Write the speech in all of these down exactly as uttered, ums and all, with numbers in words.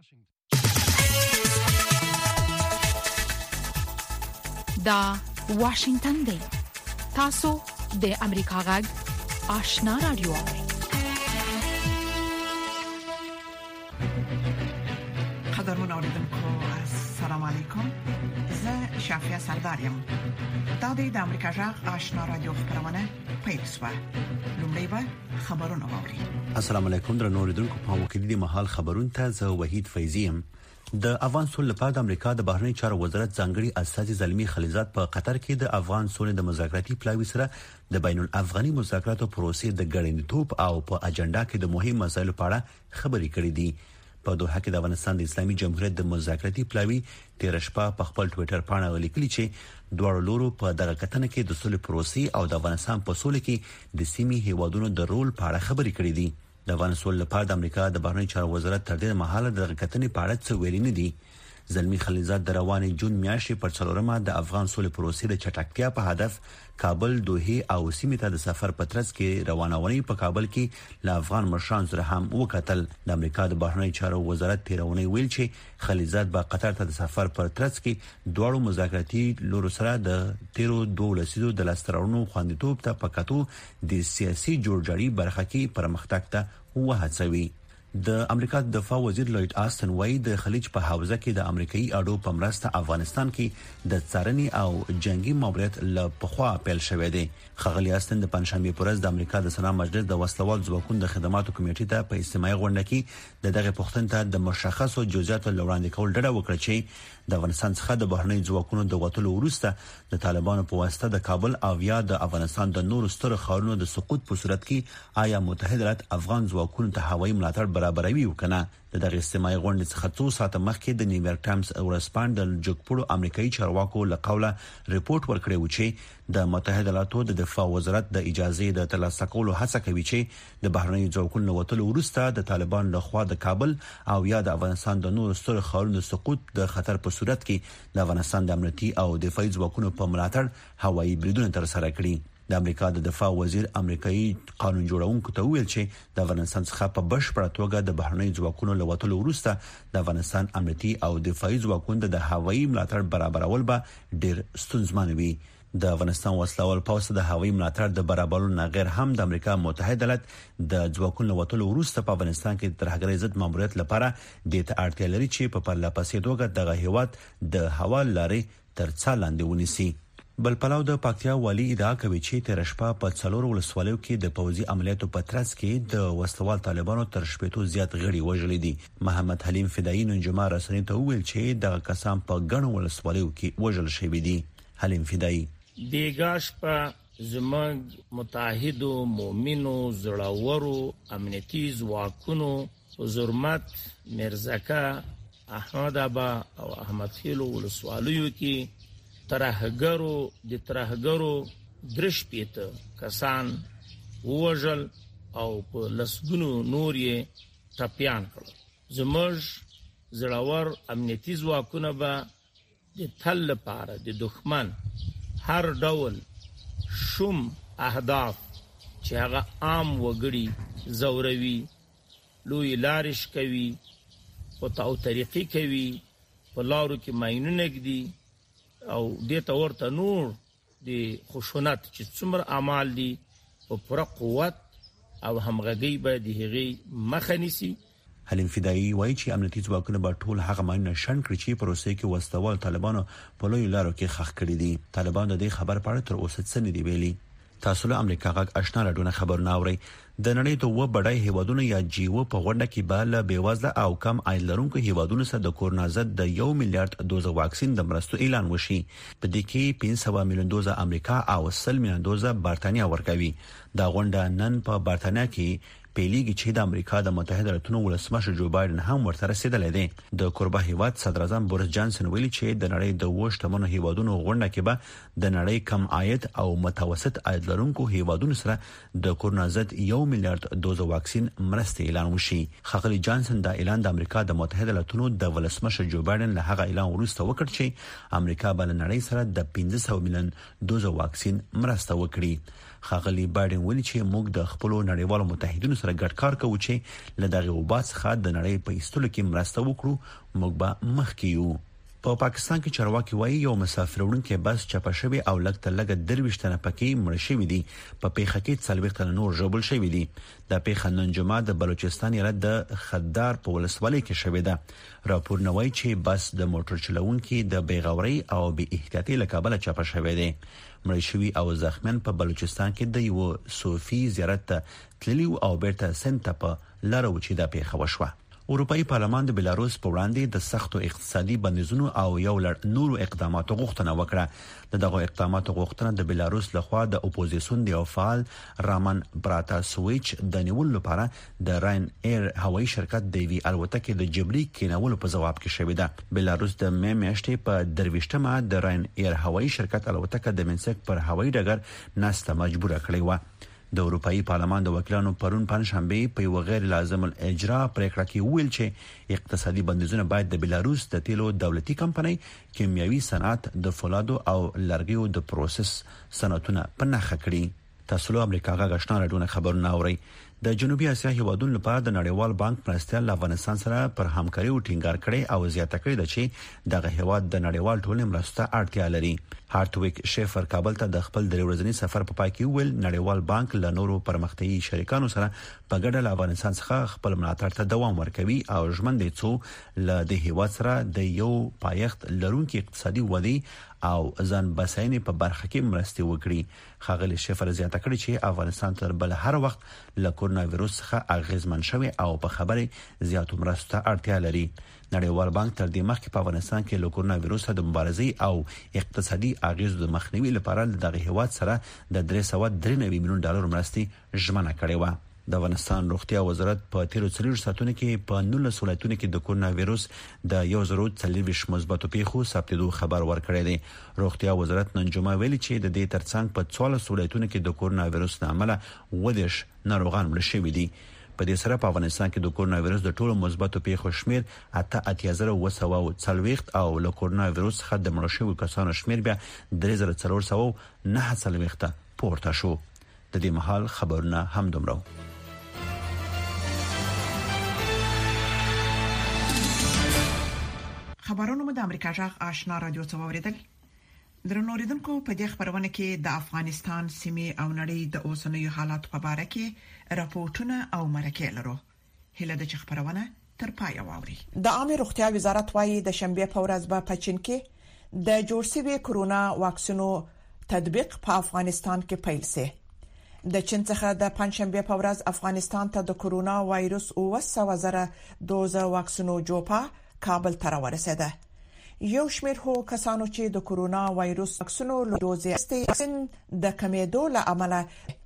دا واشنگتن دی. تاسو د امریکا غږ آشنا رادیو. قدرمن اوریدونکو السلام علیکم. زه شافیا سردارم. دا د امریکا غږ آشنا رادیو خبرونه پیښه. لومړی به خبرونه واوري. السلام علیکم درنو اوریدونکو، په موکل دي مهال خبرونه ته زه وحید فیضیم. د افغان سولې لپاره د امریکا د بهرنی چارو وزارت ځانګړي استازي زلمی خلیزات په قطر کې د افغان سولې د مذاکراتي پلاوي سره د بین الافغاني مذاکراتو پروسې د ګړندتوب او په اجنډا کې د مهمو مسایلو په اړه خبرې کړې دي. په دوحه کې د افغانستان د اسلامي جمهوریت د مذاکراتي پلاوي تیر شپه په خپل ټوئیټر باندې ولیکلي چې دواړو لورو په دغه کتنه کې د سولې پروسې او د افغانستان په سولې کې د سیمې هیوادونو د رول په اړه خبرې کړې دي. د افغانستان لپاره د امریکا د بهرنی چارو وزارت تر دې مهاله د کتنې په اړه څه ویلي نه دي. زلمی خلیزات د روانې جون میاشتې پر څلورمه د افغان سولې پروسې د چټکتیا په هدف کابل، دوحه او سیمې ته د سفر په ترڅ کې روانونې په کابل کې ل افغان مشران سره هم وکتل. د امریکا د بهرنی چارو وزارت تیرونی ویل چې خلیزات به قطر ته د سفر پر ترڅ کې دواړو مذاکراتي لورو سره د تیرو دوه لسیدو د لاسترونو خوندیتوب ته پکاتو د سیاسي جوړجاړي برخه کې پرمختګ ته وهڅوي. د امریکا د دفاع وزیر لوید آستن وایي د خلیج په حوزه کې د امریکایي اډو په مرسته افغانستان کې د څارنې او جنگي ماموریت له پخوا پیل شوې دي. خغلی آستن د پنځشنبه پر ورځ د امریکا د سنا مجلس د وسلوال ځواکونو د خدماتو کمیټې ته په اجتماعي غونډه کې د دغه پوښتنې ته د مشخصو جزئیاتو لوړاندې کول ډډه وکړه چې د افغانستان څخه د بهرنی ځواکونو د وټلو وروسته د طالبانو په واسطه د کابل او یا د افغانستان د نورو سترو ښارونو د سقوط په صورت کې آیا متحده ایالات افغان ځواکونو ته هوایي ملاتړ برابروي وکنه. د دغه اجتماعي غونډې څخه څو ساعته مخکې د نیویارک ټایمز ورسپاند د جګپړو امریکایي چارواکو له قوله ریپورت ورکړی و چې د متحده ایالاتو د دفاع وزارت د اجازه د ترلاسه کولو هڅه کوي چې د بهرنی ځواکونو وټلو وروسته د طالبان لخوا د کابل او یا د افغانستان د نورو سترو ښارونو سقوط د خطر په صورت کې د افغانستان د امنیتي او دفاعي ځواکونو په ملاتړ هوایي بریدونه ترسره کړي. د امریکا د دفاع وزیر امریکایي قانون جوړونکو ته ویل چې د افغانستان څخه په بشپړه توګه د بهرنی ځواکونو له وټلو وروسته د افغانستان امنیتي او دفاعي ځواکونو د هوایي ملاتړ برابرول به ډېر ستونزمن وي. د افغانستان وسلوال پوځ د هوایي ملاتړ د برابرولو نه غیر هم د امریکا متحده ایالات د ځواکونو وټلو وروسته په افغانستان کې د ترهګرۍ ضد ماموریت لپاره د اړتیا لري چې په پرلهپسې توګه دغه هیواد د هوا لارې تر څار لاندې ونیسي. بل پلاو د پکتیا والی ادعا کوي چې تیر شپه په څلور ولسوالیو کې د پوځي عملیاتو په ترڅ کې د وسلوال طالبانو تر شپږ زیات غړي وژل دي. محمد حلیم فدایي نن جمعه رسنۍ ته ویل چې دغه کسان په ګڼو ولسوالیو کې وژل شوي دي. حلیم فدایي دیګاش په زموږ متحدو مؤمنو زړورو امنیتي ځواکونو حضرت مرزکه احمد ابا او احمد خیلو ولسوالیو کې ترهګرو د ترهګرو درش پیته کسان وژل او په لسګونو نور یې ټپيان کړل. زموږ زړور امنیتي ځواکونه به د تل لپاره د دښمن هر ډول شوم اهداف چې هغه عام وګړي زوروي، لوی لارش کوي او تاو طریقې کوي، په لارو کې ماینونه کړي او دې ته ورته نور د خشونت چې څومره اعمال دي په پوره قوت او همغږي به د هغې مخه نیسي. حلیم فدایي وایي چې امنیتي ځواکونه به ټول هغه ماینونه شنډ کړي چې پروسې کې وسلوال طالبانو په لوی لارو کې ښخ کړي دي. طالبان د دې خبر په اړه تر اوسه څه نه دی ویلي. تاسو له امریکا غږ آشنا راډیو خبرونه اورئ. د نړۍ دوه بډای هیوادونو یا جیو په غونډه کې به له بیوزله او کم عاید لرونکو هیوادونو سره د کورونا ضد د یو میلیارډ دوزه واکسین د مرستو اعلان وشي. په دې کې پنځه سوه میلیون دوزه امریکا او سل میلیون دوزه برتانیا ورکوي. دا غونډه نن په برتانیا کې پیلېږي چې د امریکا د متحده ایالاتونو ولسمشر جو بایدن هم ورته رسیدلی دی. د کوربه هیواد صدر اعظم بوریس جانسن ویلي چې د نړۍ د وشتمنو هیوادونو غونډه کې به د نړۍ کم عاید او متوسط عاید لرونکو هیوادونو سره د کورونا ضد یو میلیارډ دوزه واکسین مرستې اعلان وشي. خغلی جانسن دا اعلان د امریکا د متحده ایالاتونو د ولسمشر جو بایدن له هغه اعلان وروسته وکړ چې امریکا به له نړۍ سره د پنځه سوه میلیون دوزه واکسین مرسته وکړي. ښاغلي بایدن ویلي چې موږ د خپل نړیوالو متحدینو سره ګډ کار کوو چې له دغه وبات څخه د نړۍ په ایستلو کې مرسته وکړو. موږ به مخکې یو. په پا پاکستان کې چارواکي وایي یو مسافر وړونکي بس چپه شوی او لږ تر لږه درويشت نه پکې مړ شوی دي. په پیښه کې څلوېښت تنه نور ژوبل شوی دي. د پیښه نن جمعه د بلوچستان ایالت د خدار په ولسوالۍ کې شوې ده. راپور نوي چې بس د موټر چلوونکي د بیغوري او بې احتیاطي لکابل چپه شوی دی. مړ شوی او زخمیان په بلوچستان کې د یو صوفي زیارت تللی او بیرته سنت په لارو چې د پیښه وشوه. اروپאי پارلمان د بلاروس په وړاندې د سختو اقتصادي بندیزونو او یو لړ نورو اقداماتو غوښتنه وکړه. دغه اقداماتو غوښتنه د بلاروس لخوا د اپوزیسیون دی او فعال رامن براتاسویچ د نیول لپاره د راین ایر هوایي شرکت د وی الوتکې د جبري کینولو په جواب کې شوې ده. بلاروس د مې میاشتې په درويشتمه د راین ایر هوایي شرکت الوتکه د منسک پر هوایي ډګر ناسته مجبوره کړې و. د اروپאי پارلمان د وکیلانو پرون پنځشنبه په یو غیر لازم الاجرا پریکړه کې ویل چې اقتصادي بندیزونه باید د بلاروس د تیلو دولتي کمپنۍ کیمیاوي صنعت د فولادو او لرګیو د پروسس صنعتونه په نخښه کړي. تاسو له امریکا غاښنا راډیو خبرونه اورئ. د جنوبي اسیا هیوادونو لپاره د نړیوال بانک مرستيال له افغانستان سره پر همکاري او ټینګار کړي او زیاته کړي د چې دغه هیواد د نړیوال ټولنې مرسته اړتیا لري. هارټویک شیفر کابل ته د خپل د ورځنی سفر په پای کې ویل نړیوال بانک له نورو پرمختیايي شریکانو سره په ګډه له افغانستان څخه خپل ملاتړ ته دوام ورکوي او ژمن دي چې له د هیواد سره د یو پایښت لرونکي اقتصادي ودی او ځان بساینې په برخه کې مرسته وکړي. ښاغلي شیفر زیاته کړي چې افغانستان تر بل هر وخت له کورونا وایرس څخه اغیزمن شوی او په خبره زیاتو مرسته اړتیا لري. نړیوال بانک تر دې مخکې په افغانستان کې له کورونا وایرس د مبارزې او اقتصادي اغیزو د مخنیوي لپاره دغه هیواد سره د درې سوه درې نوي میلیون ډالر مرستې ژمنه کړې و. د افغانستان روغتیا وزارت په تیرو څلور ساعتونو کې په نولس ولایتونو کې د کورونا وایرس د یو زرو څلوېښت مثبتو پیښو ثبتېدو خبر ورکړی دی. روغتیا وزارت نن جمعه ویلي چې د دې ترڅنګ په څوارلس ولایتونو کې د کورونا وایرس له امله اووه دېرش ناروغان مړه شوي دي. په دې سره په افغانستان کې د کورونا وایرس د ټولو مثبتو پیښو شمیر اته اتیا زره اوه سوه څلوېښت او له کورونا وایرس څخه د مړه شویو کسانو شمیر بیا درې زره څلور سوه نهه څلوېښت پورته شو. د دې مهال خبرونه هم دومره. خبرونه مو د امریکا جغ آشنا رادیو څخه اوریدل. درنو اوریدونکو په دې خبرونه کې د افغانستان سیمې او نړۍ د اوسنیو حالات په اړه کې راپورټونه او مرکې لرو. هله د خبرونه تر پای واوري. د عامه روغتیا وزارت وايي د شنبه په ورځ په پچین کې د جوړ شوی کرونا واکسینو تطبیق په افغانستان کې پیل شي. د چین څخه د پنځشنبه په ورځ افغانستان ته د کرونا وایرس اوه سوه زره دوزه واکسینو جوپا کابل ته ورسېده. یو شمېر هو کسانو چې د کرونا وایرس واکسینو دوزې استي د کمیدو له امله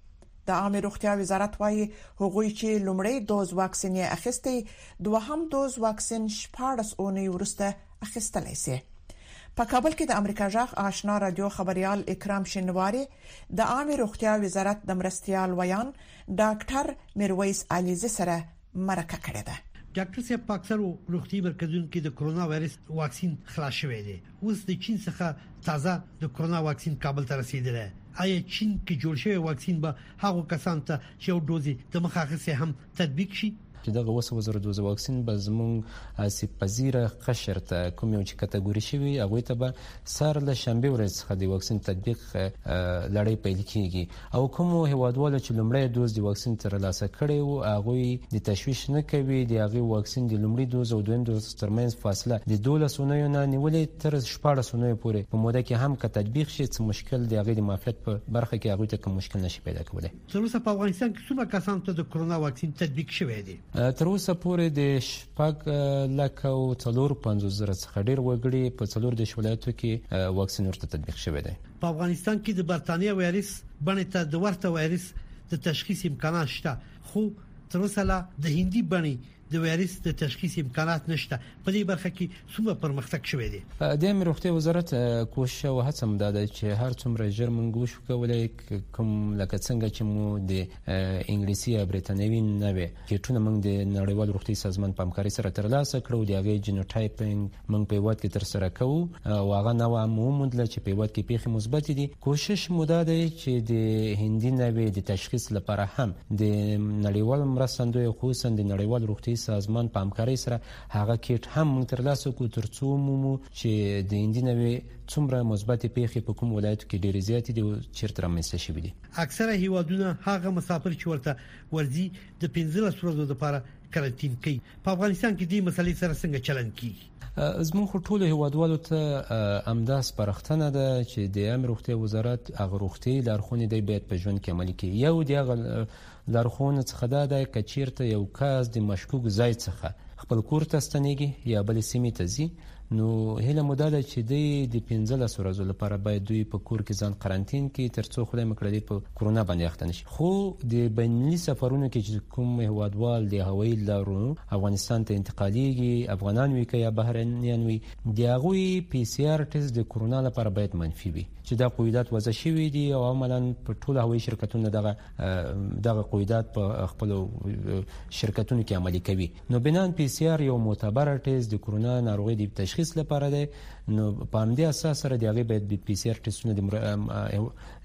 د عامه روغتیا وزارت وايي هغوی چې لومړی دوز واکسین یې اخیستی دوهم دوز واکسین شپږ اونۍ وروسته اخیستلی شي. په کابل کې د امریکا جغ آشنا رادیو خبريال اکرام شینواری د عامه روغتیا وزارت د مرستيال ویان ډاکټر میرویس علیزی سره مرکه کړې ده. ډاکټر صاحب په اکثرو روغتي مرکزونو کې د کرونا وایرس واکسین خلاص شوی دی. اوس د چین څخه تازه د کرونا واکسین کابل ته رسیدلی. آیا چین کې جوړ شوی واکسین به هغه کسان ته چې یو دوزي د مخه اخیسته هم تطبیق شي؟ چې دغه وسه وزره دوز واکسین به زموږ سیب پذیره قشر ته کوم یو چې کټګوري شوی هغه ته به سر له شنبه ورځ څخه د واکسین تطبیق لړۍ پیل کیږي او کوم هیوادوال چې لومړی دوز د واکسین ترلاسه کړي وو هغه د تشویش نه کوي د هغه واکسین د لومړي دوز او دویم دوز ترمنځ فاصله د دولس اونیو نه نیولې تر شپږ اونیو پورې په موده کې هم که تطبیق شي څه مشکل د هغه د معافیت په برخه کې هغه ته کوم مشکل نشي پیدا کولای. تر اوسه په افغانستان کې څومره کسان ته د کرونا واکسین تطبیق شوی دی؟ تر اوسه پورې د شپږ لک او څلور پنځوس زره څخه ډیر وګړي په څلور د ولایتونو کې واکسین ورته تطبیق شوی دی. په افغانستان کې د برتانیې وایرس باندې ته د ورته وایرس د تشخیص امکانات شته خو تر اوسه لا د هندي باندې د وایرس د تشخیص امکانات نشته. په دې برخه کې څومره پرمختګ شوی دی؟ د امنیتي روغتیا وزارت کوشش او هڅه مده چې هر څومره ژر موږ وشو کولای کوم لکه څنګه چې مو د انګلیسي یا بریتانوي نوي کیټونه موږ د نړیوال روغتي سازمان په همکاري سره ترلاسه کړو. د هغه جینوټایپینګ موږ په وخت کې تر سره کوو او هغه نو عموماً چې په وخت کې پیښې مثبت دي. کوشش مده ده چې د هندي نوي د تشخیص لپاره هم د نړیوال مرستندوی خصوصا د نړیوال روغتي سازمان په همکاري سره هغه کیټ هم موږ ترلاسه کوو ترڅو مو چې د هندي نوي څومره مثبت پیښې په کوم ولایت کې ډېر زیات دي او چیرته رامنځته شوي دي. اکثره هیوادونه هغه مسافر چې ورته ورځي د پنځلس ورځو لپاره کارانتین کوي. په افغانستان کې دې مسلې سره څنګه چلند کیږي؟ زموږ ټولو هیوادوالو ته امداس پرختنه ده چې د امنیتي روغتیا وزارت هغه روغتي لارښوونې دی باید په ژوند کې عملي کړي. یو دی هغه لارښوونه څخه دا ده چې چیرته یو کس د مشکوک ځای څخه خپل کور ته ستنېږي یا بل سیمې ته ځي نو هله موده ده چې د پنځلس ورځو لپاره باید دوی په کور کې ځان قرنټین کړي ترڅو خدای مکړه په کرونا باندې اخته نشي. خو د بینالمللي سفرونو کې چې کوم هیوادوال د هوایي لارو افغانستان ته انتقالیږي افغانان وي که یا بهرنیان وي د هغوی پی سی آر ټیسټ د کرونا لپاره باید منفي وي چې دا قواعد وضع شوي دي او عملاً په ټول هوایي شرکتونو دغه دغه قواعد په خپل شرکتونو کې عملي کوي. نو بنان پی سی آر یو معتبر ټیسټ د کرونا ناروغي د تشخیص لپاره دی. نو په همدې اساس سره د هغې باید د پی سی آر ټیسټونه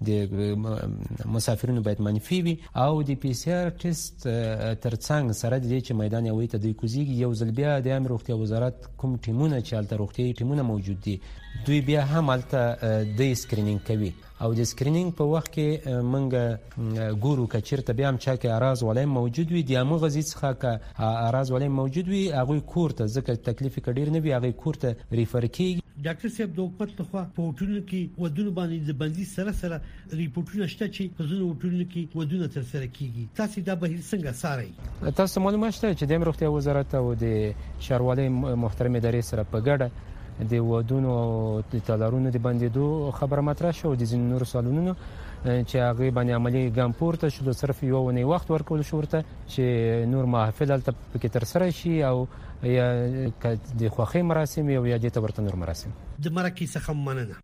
د مسافرینو باید منفي وي او د پی سی آر ټیسټ ترڅنګ سره د دې چې میدان هوایي ته دوی کوزیږي یو ځل بیا د امنیتي روغتیا وزارت کوم ټیمونه چې هلته روغتیایي ټیمونه موجود دي دوی بیا هم هلته د سکرینینګ کوي او د سکرینینګ په وخت کې موږ ګورو که چیرته بیا هم چا کې اعراض والایم موجود وي د همغه ځای څخه که اعراض والایم موجود وي هغوی کور ته ځکه تکلیف یې که ډېر نه وي هغوی کور ته ریفر کېږي. ډاکټر صاحب د حکومت لخوا په هوټلونو کې ودونو باندې د بندي سره سره ریپورتونه شته چې په ځینو هوټلونو کې ودونه ترسره کیږي. تاسو دا بهیر څنګه څارئ؟ تاسو معلومه شته چې د امنیتي روغتیا وزارت او د ښاروالۍ محترم ادارې سره په ګډه د ودونو او د تالارونو د بندېدو خبره مطرح شو د ځینو نورو سالونونو چې هغه باندې عملی ګام پورته شو. صرف یو ونی وخت ورکول شو ورته چې نور محافل هلته پکې ترسره شي او یا د خوښۍ مراسم او یا د تورته نور مراسم. د مرکې څخه مننه.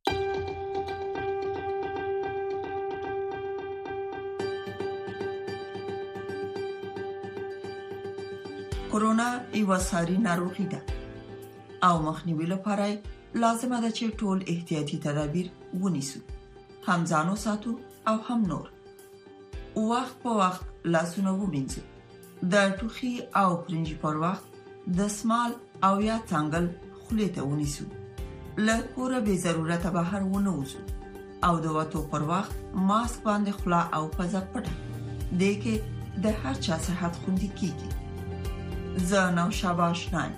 کورونا یو ساري ناروغي ده او مخنیوي لپاره لازمه ده چې ټول احتیاطي تدابیر ونیسو، هم ځانو ساتو او هم نور. وخت په وخت لاسونه ومینځو، د ټوخي او پرنجي پر وخت د سمال او یا څنګل خولې ته ونیسو، له کوره به ضرورت بهر ونه وځو او د وټو پر وخت ماسک باندې خلا او پزه پټه دې کې د هر چا صحت خوندي کیږي. زه نو شاباش نایم.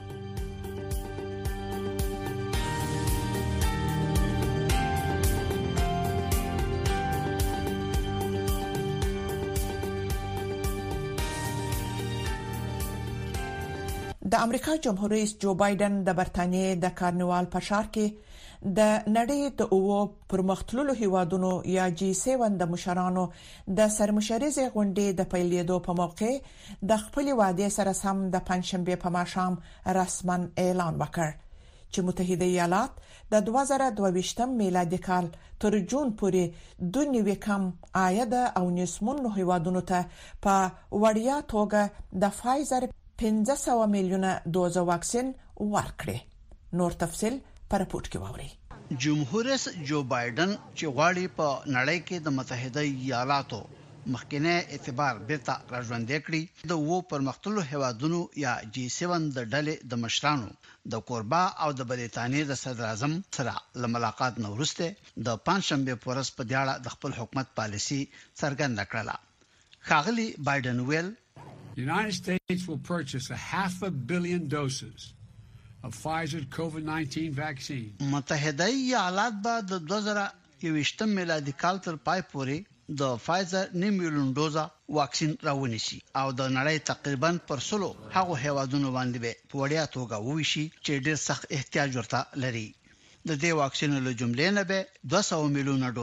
د امریکا جمهور رئیس جو بایدن د برتانیې د کارنوال په ښار کې د نړۍ د اوو پرمختللو هیوادونو یا جی سیون د مشرانو د سرمشريزه غونډې د پیلېدو په موقع د خپل وعده سره سم د پنځشنبه په ماښام رسما اعلان وکړ چې متحده ایالات د دوه زره دوه ویشتم میلادي کال تر جون پورې دوه نوي کم عاید او نسمون هیوادونو ته په وړیا توګه د فایزر پنځه سوه میلیونه دوزه واکسین ورکړي. نور تفصيل پر راپورټ کې واوري. جمهور رئیس جو بایدن چې غواړي په نړۍ کې د متحده ایالاتو مخکنه اعتبار بیرته راځوندې کړي د وو پرمختللو هیوادونو یا جی سیون د ډلې د مشرانو د کوربا او د بریتانیې د صدر اعظم سره له ملاقات نه وروسته د پنځشنبه په ورځ په دیاړه د خپل حکومت پالیسي څرګنده کړه. ښاغلي بایدن ویل The United States will purchase a half a billion doses of Pfizer COVID nineteen vaccine. متحده ایالات به د دوه زره یوویشتم میلادي کال تر پای پورې د فایزر نیم میلیون دوزه واکسین راونیسي او د نړۍ تقریبا پر سلو هغه هیوادونو باندې به په وړیا توګه وویشي چې ډېر سخت احتیاج ورته لري. د دې واکسین له جملې نه به دوه سوه میلیونه دوزه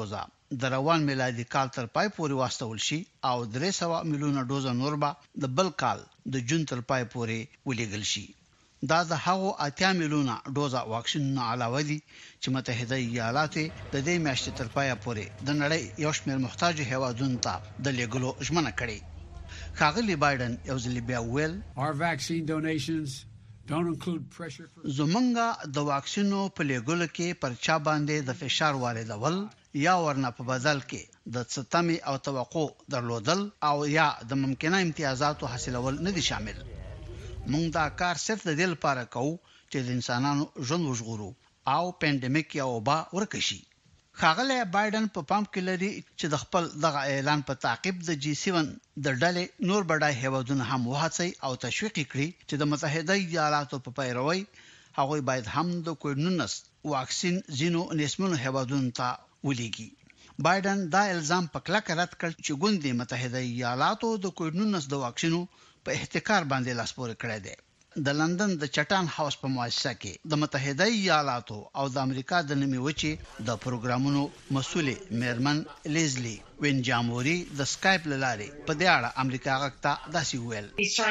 د روان میلادي کال تر پای پورې واستول شي او درې سوه میلیونه ډوزه نور به د بل کال د جون تر پای پورې ولېږل شي. دا د هغو اتیا میلیونه ډوزه واکسین نه علاوه دي چې متحده ایالات د دې میاشتې تر پای پورې د نړۍ یو شمېر محتاج هیوادونو ته د لېږلو ژمنه کړې. ښاغلي بایدن یو ځل بیا وویل Our vaccine donations don't include pressure for زمونږ د واکسینو په لېږلو کې پر چا باندې د فشار واردول یا ورنه په بدل کې د ستمي او توقع درلودل او یا د ممکنه امتیازاتو حاصلول نه دي شامل. موږ دا کار صرف د دې لپاره کوو چې د انسانانو ژوند وژغورو او پاندیمیک یا وبا ورکشي. ښاغلی بایدن په پام کې لري چې د خپل دغه اعلان په تعقیب د جی سیون د ډلې نور بډای هیوادونه هم وهڅي او تشویق کړي چې د متحده ایالاتو په پیروي هغوی باید هم د کووډ نولس واکسین ځینو نسبونو هیوادونو ته ولېږي. بایدن دا الزام په کلکه رد کړ چې ګوند متحده ایالاتو د کووډ نولس د واکسینو په احتکار باندې لاس پورې کړی دی. د لندن د چټان هاوس په مؤسسه کې د متحده ایالاتو او د امریکا د نیمه وچې د پروګرامونو مسؤل میرمن لیزلی وینجاموري د سکایپ لارې په دې اړه امریکا غاکته داسې ویل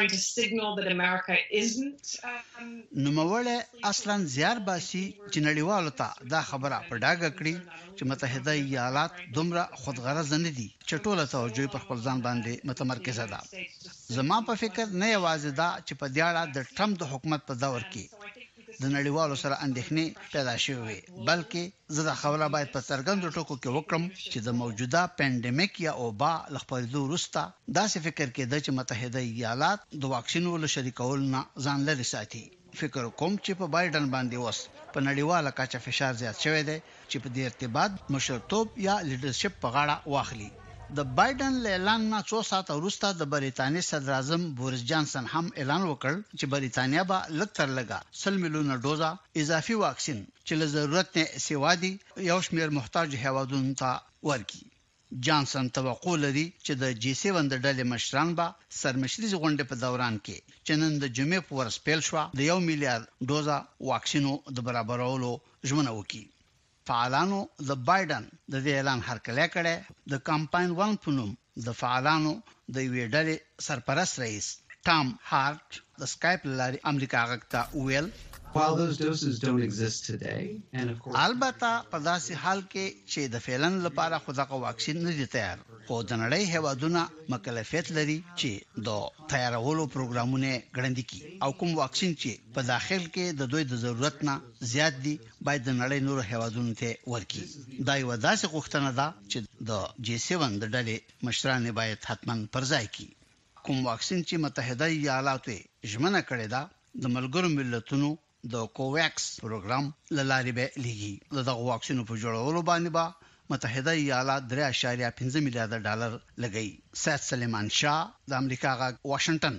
نو موږ اصلا زیار باسي چې نړیوالو ته دا خبره په ډاګه کړي چې متحده ایالات دومره خودغرض نه دي چې ټوله توجه په خپل ځان باندې متمرکزه ده. زما په فکر نه یوازې دا چې په دې اړه د ټرمپ د حکومت په دور کې د نړیوالو سره اندېښنې پیدا شوې بلکې زه دا خبره باید په څرګندو ټکو کې وکړم چې د موجوده پاندیمیک یا وبا له خپرېدو وروسته داسې فکر کېده چې متحده ایالات د واکسینو له شریکولو نه ځان لرې ساتي. فکر کوم چې په بایدن باندې اوس په نړیواله کچه فشار زیات شوی دی چې په دې ارتباط مشرتوب یا لیډرشپ په غاړه واخلي. د بایدن اعلان نه څو ساعت وروسته د بریتانیا صدر اعظم بوریس جانسن هم اعلان وکړ چې بریتانیا به لږ تر لږه سل میلیونه ډوزه اضافي واکسین چې له ضرورت نه سیوا دي یو شمېر محتاج هیوادونو ته ورکړي. جانسن توقع لري چې د جی سیون د ډلې مشران به سرمشري غونډې په دوران کې چې نن د جمعې په ورځ پیل شو د یو میلیارډ ډوزه واکسینو د برابرولو ژمنه وکړي. فعالانو د بایدن د دې اعلان هرکلی کړی. د کمپاین ون په نوم د فعالانو د یوې ډلې سرپرست رئیس ټام هارت د سکایپ لارې امریکا غاکته ویل While those doses don't exist today, and of course, البته په داسې حال کې چې د فعلن لپاره خو دغه واکسین نه دي تیار، خو د نړۍ هیوادونه مکلفیت لري چې د تیارولو پروګرامونه ګړندي کړي او کوم واکسین چې په داخل کې د دوی د ضرورت نه زیات دي باید د نړۍ نور هیوادونو ته ورکړي. دا یو داسې غوښتنه ده چې د جی سیون د ډلې مشران باید حتماً پرځای کړي. کوم واکسین چې متحده ایالاتو ژمنه کړې ده د ملګرو ملتونو د کوویکس پروګرام لارې به لګي. دغه واکسینو په جوړولو باندې به متحده ایالات درې اعشاریه پنځه میلیارډ ډالر لګي. سید سلیمان شاه د امریکا غږ واشنگټن.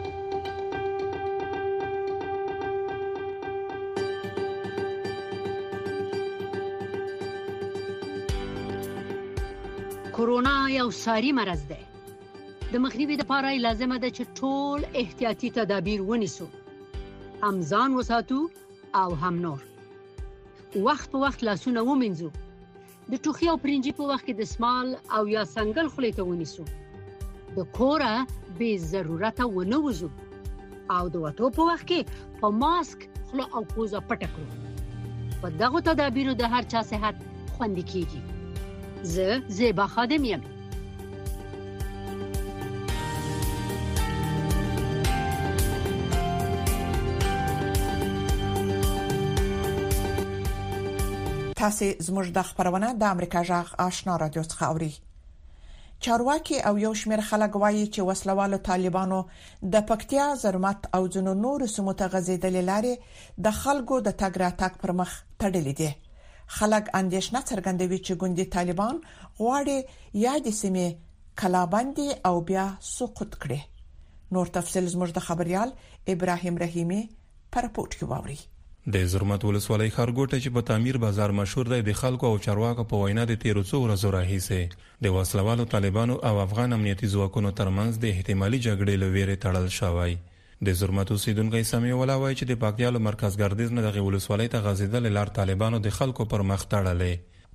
کورونا یو ساري مرض دی. د مخنیوي لپاره لازمه ده چې ټول احتیاطي تدابیر ونیسو. هم ځان وساتو او هم نور. وخت په وخت لاسونه ومینځو. د ټوخي او پرنجي په وخت کې د سمال او یا سنگل خولې ته ونیسو. د کوره بې ضرورته ونه وځو او د وتو په وخت کې په ماسک خوله او پوزه پټه کړو. په دغه تدابیرو د هر چا صحت خوندي کیږي. زه زیبا خادم یم. تاسو زموږ د خبرونه د امریکا جغ آشنا رادیو څخه اوري. چارواکي او یو شمېر خلک وایي چې وسلوالو طالبانو د پکتیا زرمت او ځینو نور سیمو ته غځېدلې لارې د خلکو د تګ راتګ پر مخ تړلې دي. خلک اندېښنه څرګندوي چې ګوندي طالبان غواړي یا د سیمې کلابندي او بیا سقوط کړي. نور تفصیل زموږ د خبريال ابراهيم رحیمي پر پورت کې واوري. د زرمت ولسوالۍ خارګوټه چې په تعمیر بازار مشهور دی د خلکو او چارواکو په وینا د تیرو څو ورځو راهیسې د وسلوالو طالبانو او افغان امنیتي ځواکونو ترمنځ د احتمالي جګړې لویره تړل شوی. د زرمت اوسیدونکو سمي ولا وایي چې د پاکتیالو مرکز ګردیز نه د ولسوالۍ ته غځیدل لار طالبانو د خلکو پر مخ تړلې.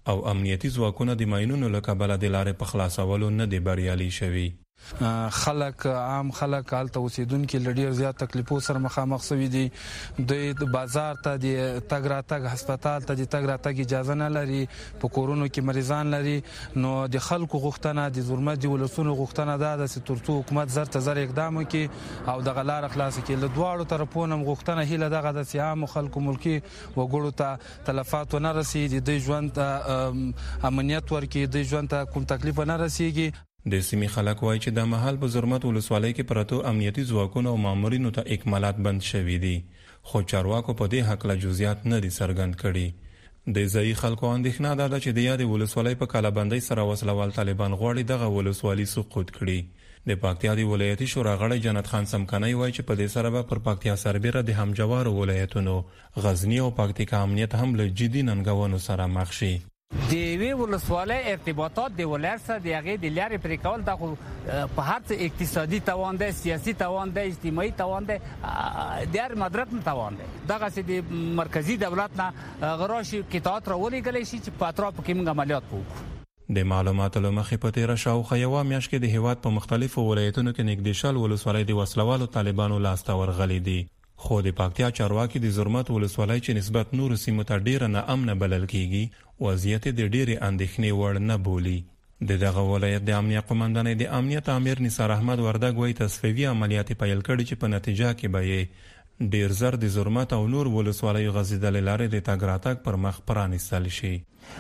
او امنیتي ځواکونه د ماینونو له کبله د لارې په خلاصولو نه دی بریالي شوي. خلک عام خلک حالت اوسیدونکو لډیر زیات تکلیفو سره مخامخ شوي دي. د بازار ته د تګ راتګ هسپتال ته د تګ راتګ اجازه نه لري، په کورونو کې مریضان لري. نو د خلکو غوښتنه د زورمت د ولسونو غوښتنه ده چې ترڅو حکومت زر ته زر اقدام وکړي او د غلار خلاص کړي. له دواړو طرفونو غوښتنه هیله دغه د سیام خلکو ملکی وګړو ته تلفات نه رسیږي، د ژوند امنیت ورکړي، د ژوند ته کوم تکلیف نه رسیږي. د سیمې خلک وایي چې د محل په زرمت ولسوالۍ کې پرتو امنیتي ځواکونو او مامورینو ته اکمالات بند شوي دي، خو چارواکو په دې حق له جزئیات نه دي څرګند کړي. د ځایي خلکو اندېښنه ده چې د یادې ولسوالۍ په کلابندۍ سره وسلوال طالبان غواړي دغه ولسوالي سقوط کړي. د پکتیا د ولایتي شورا غړی جنت خان سمکنی وایي چې په دې سره به پر پکتیا سربېره د همجوارو ولایتونو غزنی او پکتیکا امنیت هم له جدي ننګونو سره مخ شي. د وی ولسوالۍ ارتباطات د ولایت سره د هغې د لارې پرې کول د په هر څه اقتصادي توان دی، سیاسي توان دی، اجتماعي توان دی، د هر مدرک نه توان دی. دغسې د مرکزي دولت نه غراشي قطعات راولېږلی شي چې په اطرافو کې موږ عملیات وکړو. د معلوماتو له مخې په تېره شاوخوا یوه میاشت کې د هېواد په مختلفو ولایتونو کې نږدې شل ولسوالۍ د وسلوالو طالبانو لاسته ورغلي دي. خو د پکتیا چارواکي د زرمت ولسوالۍ چې نسبت نورو سیمو ته ډیره ناامنه بلل کیږي وضعیت د ډیرې اندېښنې وړ نه بولي. د دغه ولایت د امنیت قومندانۍ د امنیت امیر نثار احمد وردګ وایي تصفیوي عملیات پیل کړي چې په نتیجه کې به یې ډیر زر د زرمت او نور ولسوالیو غځېدلې لارې د تګ راتګ پر مخ پرانیستل شي.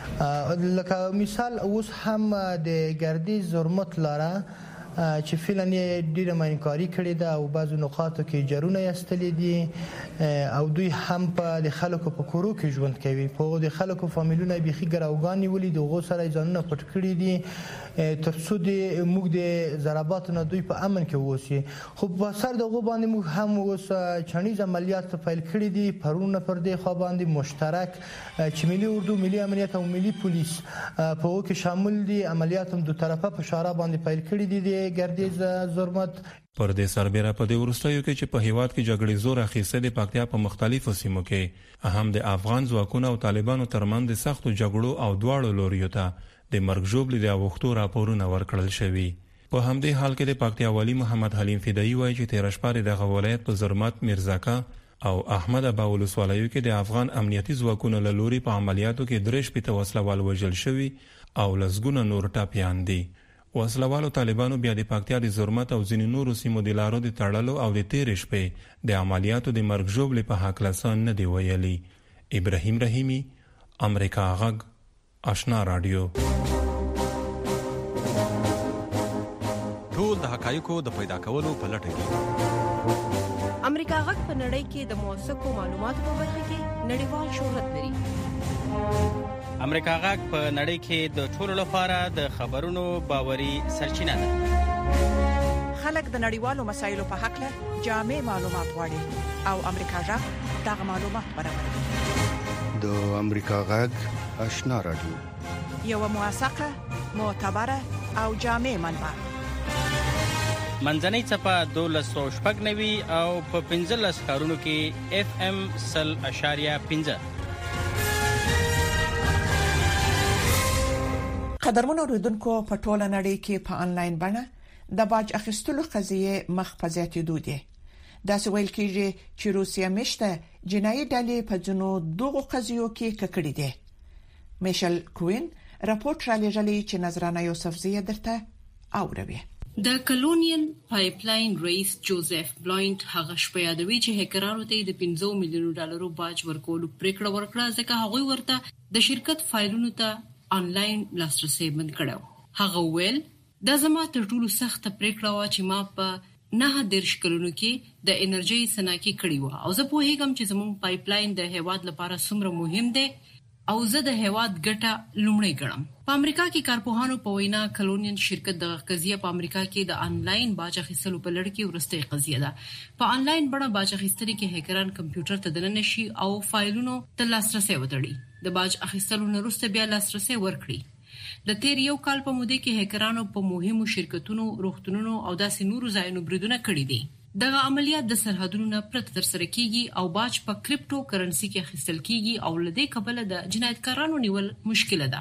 لکه مثال اوس هم د ګردیز زرمت لاره چې فعلا یې ډیره ماینکاری کړې ده او بعضو نقاطو کې جرونه یستلې دي او دوی هم په د خلکو په کورو کې ژوند کوي. په د خلکو فامیلونه بیخي ګراوګان نیولي د هغو سره یې ځانونه پټ کړي دي تر څو د موږ د ضرباتو نه دوی په امن کې واوسي. خو په سر د هغو باندې موږ هم اوس چڼیز عملیات پیل کړي دي پرون پر دې خوا باندې مشترک چې ملي اردو، ملي امنیت او ملي پولیس په هغو کې شامل دي. عملیات هم دو طرفه په شاره باندې پیل کړي دي ګردیز زرمت. پر دې سربېره په دې وروستیو کې چې په هیواد کې جګړې زور اخیسته د پکتیا په مختلفو سیمو کې هم د افغان ځواکونو او طالبانو ترمنځ د سختو جګړو او دواړو لوریو ته د مرګ ژوبلې د اوښتو راپورونه ورکړل شوي. په همدې حال کې د پکتیا والی محمد حلیم فدایي وایي چې تېره شپه دغه ولایت په زرمت، میرزکه او احمد ابا ولسوالیو کې د افغان امنیتي ځواکونو له لوري په عملیاتو کې درې شپېته وسلوال وژل شوي او لسګونه نور ټپیان دي. وسلوالو طالبانو بیا د پکتیا د زرمت او ځینې نورو سیمو د لارو د تړلو او د تېرې شپې د عملیاتو د مرګ ژوبلې په هکله څه نه دي ویلي. ابراهیم رحیمي، امریکا غږ، آشنا رادیو. ټول د حقایقو د پیدا کولو په لټه کې امریکا غږ په نړۍ کې د موثقو معلوماتو په برخه کې نړیوال شهرت لري. امریکا غږ په نړۍ کې د ټولو لپاره د خبرونو باوري سرچینه ده. خلک د نړیوالو مسایلو په حق له جامع معلومات غواړي او امریکا غږ دغه معلومات برابروي. د امریکا غږ آشنا رادیو، یو موثقه، معتبره او جامع منبع. منځنۍ څپه دولس سوه شپږ نوي او په پنځلس ښارونو کې اف ام سل اشاریه پنځه. قدرمن اوریدونکو، په ټوله نړۍ کې په انلاین بڼه د باج اخیستلو قضیې مخ په زیاتېدو دي. داسې ویل کېږي چې روسیه میشته جنایي ډلې په ځینو دغو قضیو کې ککړې دي. میشل کوین راپورټ را لېږلی چې نظرانه یوسفزۍ درته اوروي. د کلونین پایپلاین رئیس جوزف بلاینټ هغه شپه یادوي چې هکرانو ته د پنځه میلیونو ډالرو باج ورکولو پریکړه ورکړه ځکه هغوی ورته د شرکت فایلونو ته آنلاین لاسرسي بند کړو. هغه ویل دا زما تر ټولو سخت پریکړه و چې ما په نه درش کلونو کې د انرژي صنعت کې کړی و او زه په هیګم چې زموږ پایپلاین د هیواد لپاره څومره مهم دی او زه د هیواد ګټه لومړی ګڼم. په امریکا کې کارپوهانو په وینا کلونین شرکت د قضیه په امریکا کې د آنلاین باج اخیستلو په لړ کې ورسته قضیه ده. په آنلاین بڼه باج اخیستنې کې هکران کمپیوټر ته دننه شي او فایلونو ته لاسرسي وتړي. د باج اخیستلو نه وروسته بیا لاسرسي ورکړي. د تیر یو کال په موده کې هکرانو په مهمو شرکتونو، روغتونونو او داسې نورو ځایونو بریدونه کړي دي. دغه عملیات د سرحدونو نه پرته ترسره کیږي او باج په کریپټو کرنسي کې اخیستل کیږي او لدې کبله د جنایتکارانو نیول مشکل ده.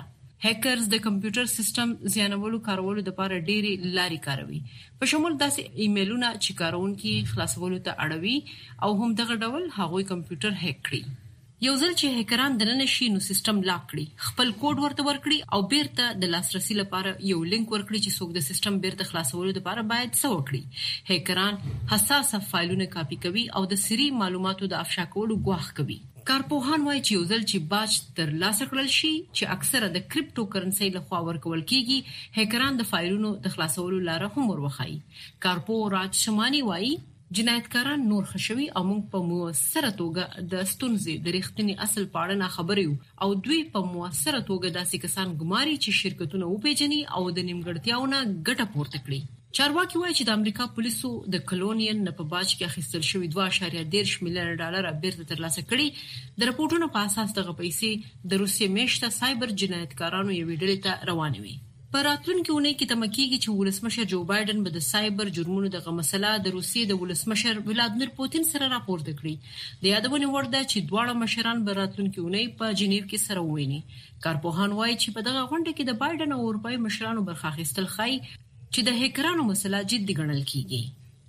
هیکرز د کمپیوټر سیستم زیانولو کارولو لپاره ډېری لاري کاروي په شمول داسې ایمیلونه چې کارونکي خلاصولو ته اړوي او هم دغه ډول هغوی کمپیوټر هیک کړي یو ځل چې هیکران دننه شي نو سیستم لاک کړي خپل کوډ ورته ورکړي او بیرته د لاسرسي لپاره یو لینک ورکړي چې څوک د سیستم بیرته خلاصولو لپاره باید څه وکړي هیکران حساسه فایلونه کاپي کوي او د سری معلوماتو د افشا کولو غواخ کوي کارپوهان وايي چې یو ځل چې باج تر لاسه کړل شي چې اکثره د کریپټو کرنسي لخوا ورکول کیږي هیکران د فایلونو د خلاصولو لاره هم ورخایي کارپو راج شماني وايي جنایتکاران نور خشوي او موږ په موثره توګه د ستونزې د ریښتینی اصل په اړه خبرې یو او دوی په موثره توګه داسې کسان ګماري چې شرکتونه وپیژني او د نیمګړتیاونو ګټه پورته کړي چارواکي وایي چې د امریکا پولیسو د کلونین نه په باج کې اخیستل شوی دوه اعشاریه دېرش میلیون ډالر بیرته ترلاسه کړي د راپورټونو په اساس دغه پیسې د روسیې میشته سایبر جنایتکارانو یو ډلې ته روانوي په راتلونکي اونۍ کې تمکیږي چې ولسمشر جو بایدن به د سایبر جرمونو دغه مسله د روسیې د ولسمشر ولادیمیر پوتین سره راپورته کړي د یادونه وړ ده چې دواړه مشران به راتلونکي اونۍ په جنیو کې سره وویني کارپوهان وایي چې په دغه غونډه کې د بایدن او اروپאי مشرانو برخه اخیستل ښایي چې د هیکرانو مسله جدي ګڼل کیږي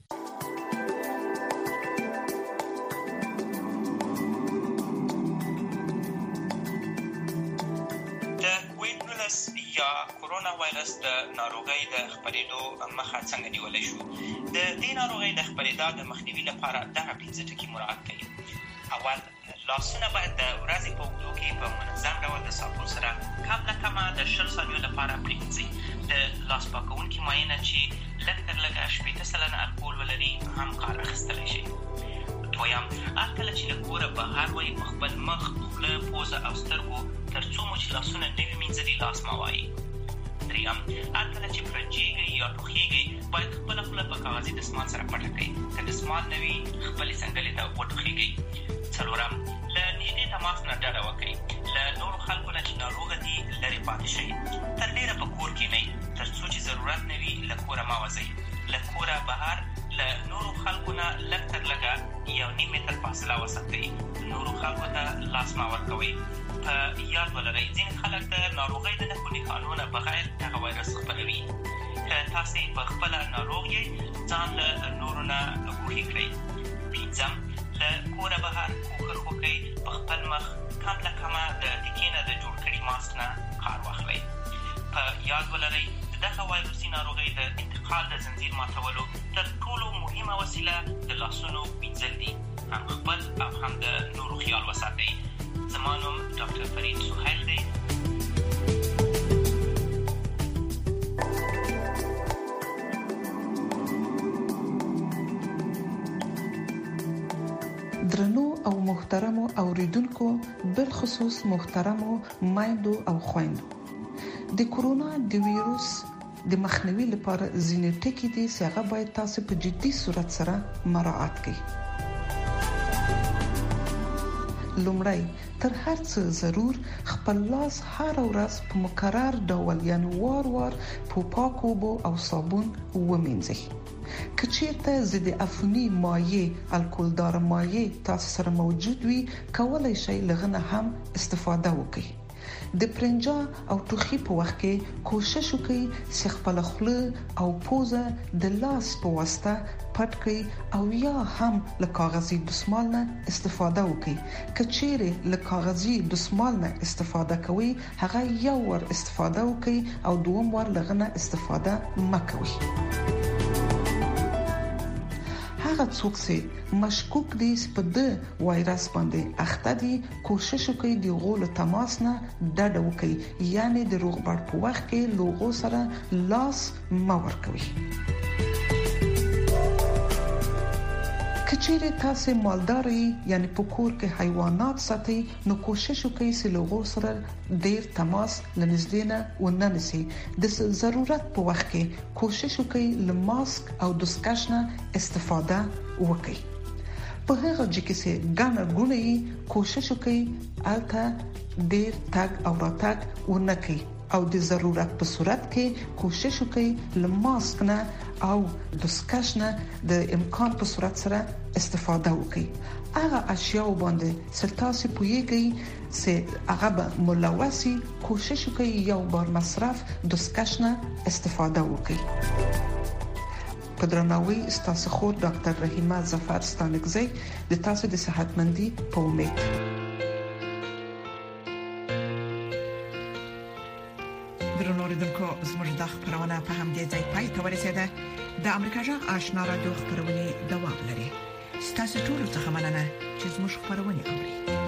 وایرس د ناروغۍ د خپرېدو مخه څنګه نیولای شو د دې ناروغۍ د خپرېدا د مخنیوي لپاره دغه پنځه ټکي مراعات کړئ اول لاسونه باید د ورځې په اوږدو کې په منظم ډول د صابون سره کم نه کمه د شل ثانیو لپاره پرېمنځئ د لاس پاکوونکي معاینه چې لږ تر لږه شپېته سلنه الکول ولري هم کار اخیستلی شي دویم هر کله چې له کوره بهر وئ په خپل مخ خوله پوزه او سترګو تر څو مو چې لاسونه نه وي مینځلي لاس مه وایئ دریم هر کله چې پرنجېږئ یا ټوخېږئ باید خپله خوله په کاغذي دستمال سره پټه کړئ که دستمال نه وي خپلې څنګلې ته وټوخېږئ څلورم له نږدې تماس نه ډډه وکړئ له نورو خلکو نه چې ناروغه دي لرې پاتې شئ تر ډېره په کور کښېنئ تر څو چې ضرورت نه وي له کوره مه وځئ له کوره بهر له نورو خلکو نه لږ تر لږه یو نیم متر فاصله وساتئ نورو خلکو ته لاس مه ورکوئ په یاد ولرئ ځینې خلک د ناروغۍ د نښو نښانو نه بغیر دغه وایرس خپروي که تاسې په خپله ناروغ یې ځان له نورو نه ګوښې کړئ پنځم له کوره بهر کوښښ وکړئ په خپل مخ کم له کمه د تکې نه د جوړ کړي ماسک نه کار واخلئ په یاد ولرئ د دغه وایرسي ناروغۍ د انتقال د زنځیر ماتولو تر ټولو مهمه وسیله د لاسونو مینځل دي هم خپل او هم د نورو خیال وساتئ زما نوم ډاکټر فرید سهیل دی درنو او محترمو اوریدونکو بالخصوص محترمو مایندو او خويندو د کورونا د ویروس د مخنیوي لپاره ځینې ټکي دي چې هغه باید تاسو په جدي صورت سره مراعات کړئ لومړی تر هر څه ضرور خپل لاس هر ورځ په مکرر ډول یعنی وار وار په پاکو اوبو او صابون ومینځئ کچیرته ضد عفونی مایع الکولدار مایع تاسو سره موجود وي کولای شئ لغنه هم استفاده وکړئ د پرنجا او ټوخي په وخت کې کوشش وکړئ چې خپل خوله او پوزه د لاس په واسطه پټ کړئ او یا هم له کاغذي دستمال نه استفاده وکړئ کچېره له کاغذي دستمال نه استفاده کوئ هغه یو ور استفاده وکړئ او دوم ور لغنه استفاده مکوئ هغه څوک چې مشکوک دي په د وایرس باندې اخته دي کوشش وکړي د غول تماس نه ډډه وکړي یعنی د روغبړ په وخت کې لوغو سره لاس مه ورکوي کچېره تاسو مالداري یعنی په کور کې حیوانات ساتي نو کوشش وکړئ چې لوغو سره ډیر تماس لنځدې نه وننسي د ضرورت په وخت کې کوشش وکړئ له ماسک او دستکش نه استفاده وکړئ په هغه ځکه چې ګڼه ګونې کوشش وکړئ الته ډیر تاګ او راتګ ونکړئ او د ضرورت په صورت کې کوشش وکړئ له ماسک نه او دستکش نه د امکان په صورت سره استفاده وکړئ هغه اشیاء باندې سرتاسي پويږي سه هغه ملوثي کوشش کوي یو بار مصرف د سکشنه استفاده وکړي. قدرناوی ستاسو خو ډاکټر رحیمه ظفر ستانګزی د تاسو د صحتمندي په امید. درنو ریدونکو زموږ د خبرونه په هم دي ځای پای ته ورسیده. د امریکا جغ آشنا رادیو خبرونه دوام لري. ستاسو ټول څه مننه چې زموږ خبرونه اوري.